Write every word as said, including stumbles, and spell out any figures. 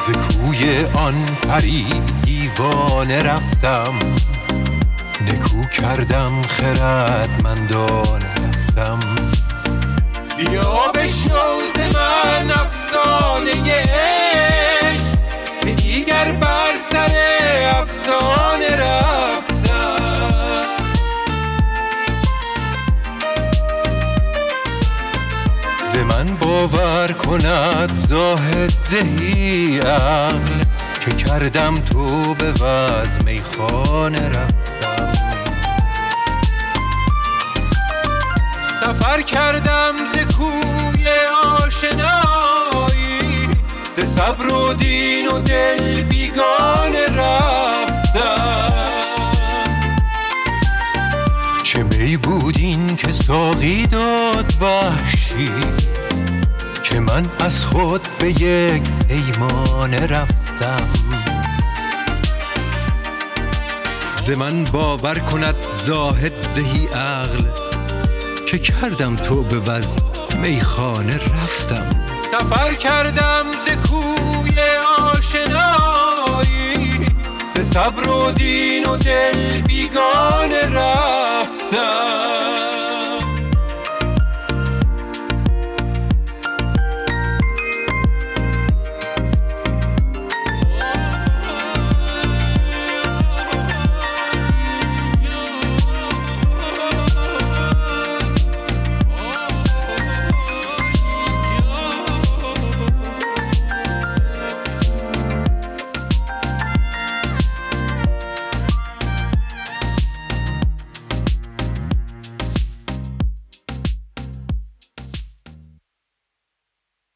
ز کوی آن پری دیوانه رفتم، نکو کردم خردمندانه رفتم. بیا بشنو ز من افسانه عشق که دیگر بر سر افسانه رفتم. ز من باور کند زاهد زهی عقل که کردم تو به وز میخانه رفتم. سفر کردم ز کوی آشنایی، ز صبر و دین و دل بیگانه رفتم. چه می بود این که ساقی داد وحشی که من از خود به یک پیمانه رفتم. ز من باور کند زاهد زهی عقل که کردم تو به وز میخانه رفتم. سفر کردم ز کوی آشنایی، ز صبر و دین و دل بیگانه رفتم.